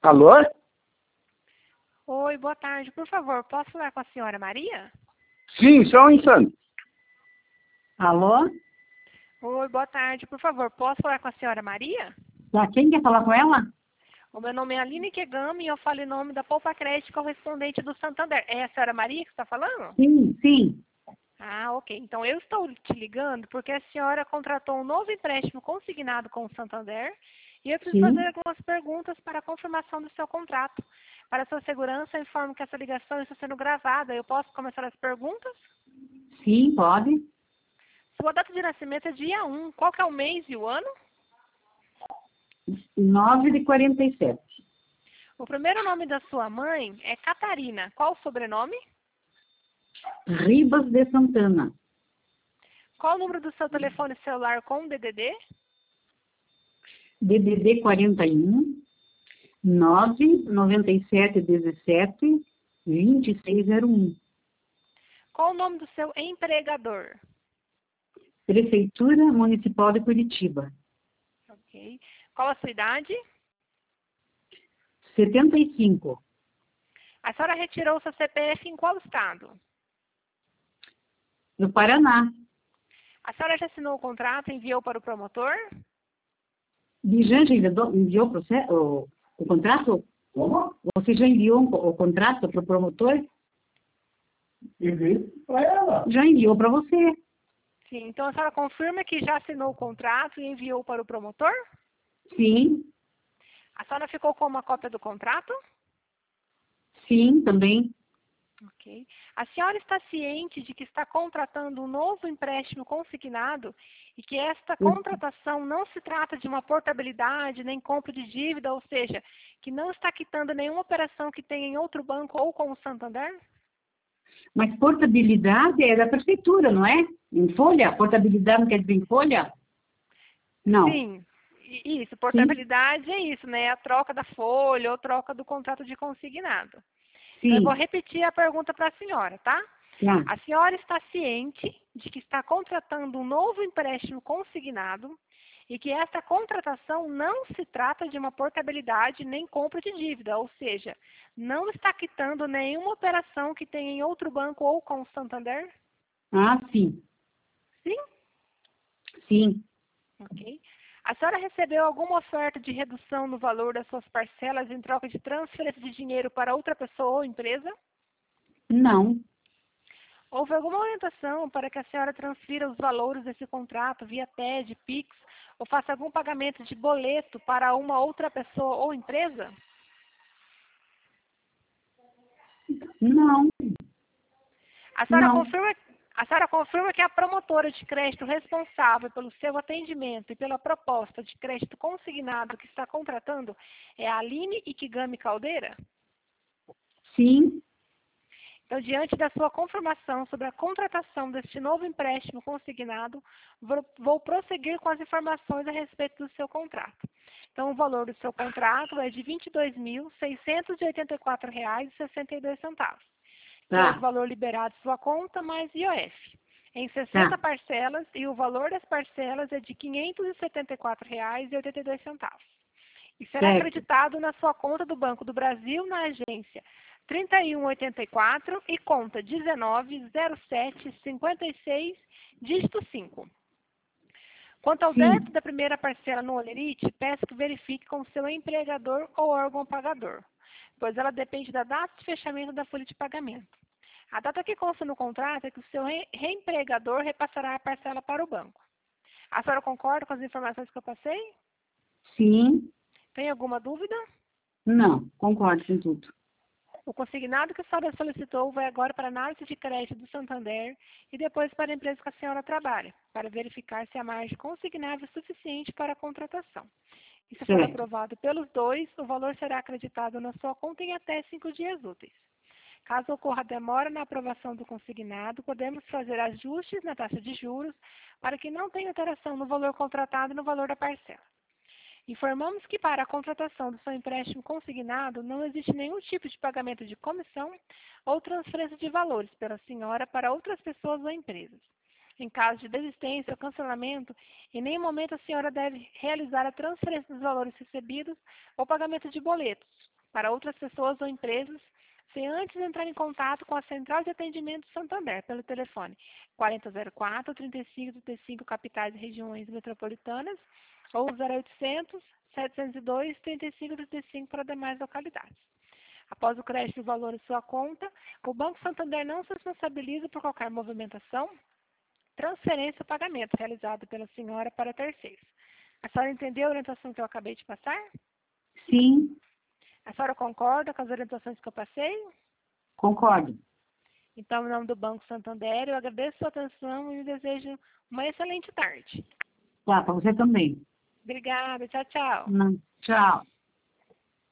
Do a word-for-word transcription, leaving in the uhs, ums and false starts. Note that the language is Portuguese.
Alô? Oi, boa tarde. Por favor, posso falar com a senhora Maria? Sim, só um instante. Alô? Oi, boa tarde. Por favor, posso falar com a senhora Maria? Tá, quem quer falar com ela? O meu nome é Aline Kegami e eu falo em nome da Poupa Crédito correspondente do Santander. É a senhora Maria que está falando? Sim, sim. Ah, ok. Então eu estou te ligando porque a senhora contratou um novo empréstimo consignado com o Santander e eu preciso Sim. fazer algumas perguntas para a confirmação do seu contrato. Para sua segurança, informo que essa ligação está sendo gravada. Eu posso começar as perguntas? Sim, pode. Sua data de nascimento é dia um. Qual que é o mês e o ano? nove de quarenta e sete. O primeiro nome da sua mãe é Catarina. Qual o sobrenome? Ribas de Santana. Qual o número do seu telefone celular com D D D? D D D quarenta e um, nove noventa e sete dezessete, vinte e seis zero um. Qual o nome do seu empregador? Prefeitura Municipal de Curitiba. Ok. Qual a sua idade? setenta e cinco. A senhora retirou seu C P F em qual estado? No Paraná. A senhora já assinou o contrato e enviou para o promotor? Bijan já enviou, enviou o, processo, o, o contrato? Como? Você já enviou o contrato para o promotor? Enviei para ela. Já enviou para você. Sim. Então a senhora confirma que já assinou o contrato e enviou para o promotor? Sim, A senhora ficou com uma cópia do contrato? sim, também. Ok. A senhora está ciente de que está contratando um novo empréstimo consignado e que esta contratação não se trata de uma portabilidade nem compra de dívida, ou seja, que não está quitando nenhuma operação que tenha em outro banco ou com o Santander? Mas portabilidade é da prefeitura, não é? Em folha? Portabilidade não quer dizer em folha? Não. Sim. I- Isso, portabilidade é isso, né? A troca da folha ou troca do contrato de consignado. Então, eu vou Sim. repetir a pergunta para a senhora, tá? Tá. A senhora está ciente de que está contratando um novo empréstimo consignado e que esta contratação não se trata de uma portabilidade nem compra de dívida, ou seja, não está quitando nenhuma operação que tenha em outro banco ou com o Santander? Ah, sim. Sim? Sim. Ok. A senhora recebeu alguma oferta de redução no valor das suas parcelas em troca de transferência de dinheiro para outra pessoa ou empresa? Não. Houve alguma orientação para que a senhora transfira os valores desse contrato via T E D, Pix, ou faça algum pagamento de boleto para uma outra pessoa ou empresa? Não. A senhora Não. confirma, a senhora confirma que a promotora de crédito responsável pelo seu atendimento e pela proposta de crédito consignado que está contratando é a Aline Ikigami Caldeira? Sim. Então, diante da sua confirmação sobre a contratação deste novo empréstimo consignado, vou, vou prosseguir com as informações a respeito do seu contrato. Então, o valor do seu contrato é de vinte e dois mil, seiscentos e oitenta e quatro reais e sessenta e dois centavos. Que é o Tá. valor liberado de sua conta mais I O F. Em sessenta Tá. parcelas, e o valor das parcelas é de quinhentos e setenta e quatro reais e oitenta e dois centavos. E será Certo. acreditado na sua conta do Banco do Brasil na agência trinta e um oitenta e quatro e conta dezenove zero sete cinquenta e seis, dígito cinco. Quanto ao Sim. débito da primeira parcela no Olerite, peço que verifique com seu empregador ou órgão pagador, pois ela depende da data de fechamento da folha de pagamento. A data que consta no contrato é que o seu re- reempregador repassará a parcela para o banco. A senhora concorda com as informações que eu passei? Sim. Tem alguma dúvida? Não. Concordo com tudo. O consignado que a senhora solicitou vai agora para a análise de crédito do Santander e depois para a empresa que a senhora trabalha, para verificar se a margem consignável é suficiente para a contratação. E se for Certo. aprovado pelos dois, o valor será acreditado na sua conta em até cinco dias úteis. Caso ocorra demora na aprovação do consignado, podemos fazer ajustes na taxa de juros para que não tenha alteração no valor contratado e no valor da parcela. Informamos que para a contratação do seu empréstimo consignado não existe nenhum tipo de pagamento de comissão ou transferência de valores pela senhora para outras pessoas ou empresas. Em caso de desistência ou cancelamento, em nenhum momento a senhora deve realizar a transferência dos valores recebidos ou pagamento de boletos, para outras pessoas ou empresas, sem antes entrar em contato com a Central de Atendimento Santander, pelo telefone quarenta zero quatro, trinta e cinco, trinta e cinco, capitais e regiões metropolitanas, ou zero oitocentos, setecentos e dois, trinta e cinco, trinta e cinco para demais localidades. Após o crédito do valor em sua conta, o Banco Santander não se responsabiliza por qualquer movimentação, transferência ou pagamento realizado pela senhora para terceiros. A senhora entendeu a orientação que eu acabei de passar? Sim, A senhora concorda com as orientações que eu passei? concordo. Então, em nome do Banco Santander, eu agradeço a sua atenção e lhe desejo uma excelente tarde. Tá, para você também. Obrigada, tchau, tchau. Hum, Tchau.